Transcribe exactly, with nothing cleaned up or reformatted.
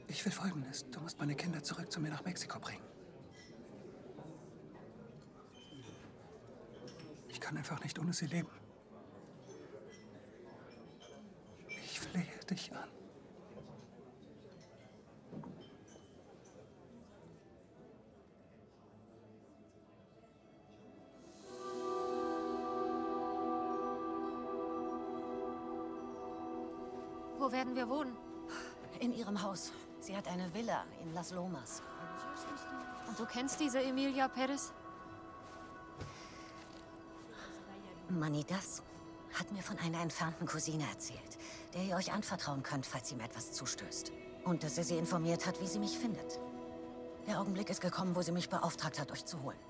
Ich will Folgendes. Du musst meine Kinder zurück zu mir nach Mexiko bringen. Ich kann einfach nicht ohne sie leben. Ich flehe dich an. Wo werden wir wohnen? In ihrem Haus. Sie hat eine Villa in Las Lomas. Und du kennst diese Emilia Perez? Manidas hat mir von einer entfernten Cousine erzählt, der ihr euch anvertrauen könnt, falls ihm etwas zustößt. Und dass er sie informiert hat, wie sie mich findet. Der Augenblick ist gekommen, wo sie mich beauftragt hat, euch zu holen.